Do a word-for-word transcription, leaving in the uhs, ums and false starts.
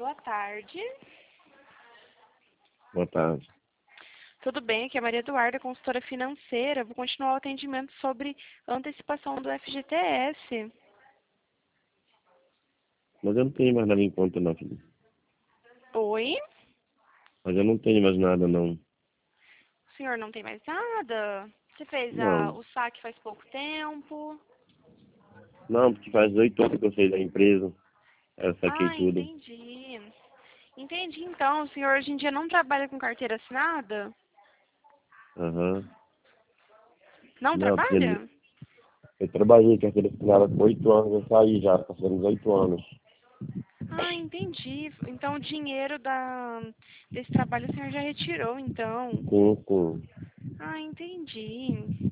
Boa tarde. Boa tarde. Tudo bem? Aqui é a Maria Eduarda, consultora financeira. Vou continuar o atendimento sobre antecipação do F G T S. Mas eu não tenho mais nada em conta, não, filho. Oi? Mas eu não tenho mais nada, não. O senhor não tem mais nada? Você fez a, Não. o saque faz pouco tempo? Não, porque faz oito anos que eu saí da empresa. Eu saquei Ah, tudo. entendi. Entendi, então. O senhor hoje em dia não trabalha com carteira assinada? Aham. Não Não, porque ele- trabalha? eu trabalhei com aquele assinada por oito anos, eu saí já, passando oito anos. Ah, entendi. Então o dinheiro da, desse trabalho o senhor já retirou, então. Sim, sim. Ah, entendi.